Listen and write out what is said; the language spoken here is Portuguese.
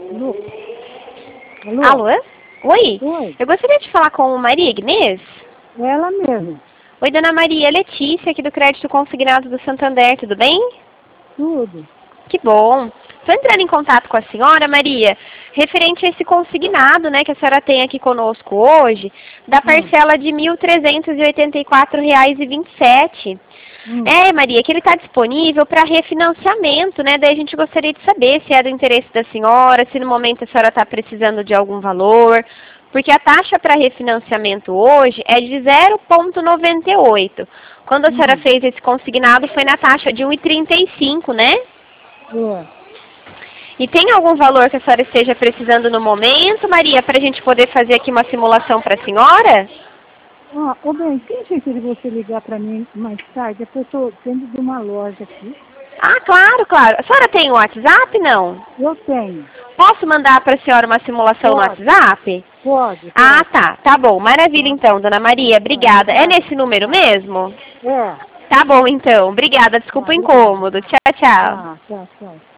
Alô? Alô? Alô? Oi? Oi, Eu gostaria de falar com Maria Inês. ela mesmo. Oi, dona Maria, Letícia, aqui do Crédito Consignado do Santander, tudo bem? Tudo. Que bom. Estou entrando em contato com a senhora, Maria, referente a esse consignado, né, que a senhora tem aqui conosco hoje, da parcela de R$ 1.384,27. É, Maria, que ele está disponível para refinanciamento, né? Daí a gente gostaria de saber se é do interesse da senhora, se no momento a senhora está precisando de algum valor, porque a taxa para refinanciamento hoje é de 0,98. Quando a senhora fez esse consignado foi na taxa de 1,35, né? É. E tem algum valor que a senhora esteja precisando no momento, Maria, para a gente poder fazer aqui uma simulação para a senhora? Ô bem, tem jeito de você ligar para mim mais tarde? É porque eu estou dentro de uma loja aqui. Ah, claro, claro. A senhora tem o WhatsApp, não? Eu tenho. Posso mandar para a senhora uma simulação no Pode, WhatsApp? pode. Ah, tá. Tá bom. Maravilha, então, dona Maria. Obrigada. É Obrigada. nesse número mesmo? É. Tá bom, então. Obrigada. Desculpa o Obrigada. incômodo. Tchau, tchau. Tchau.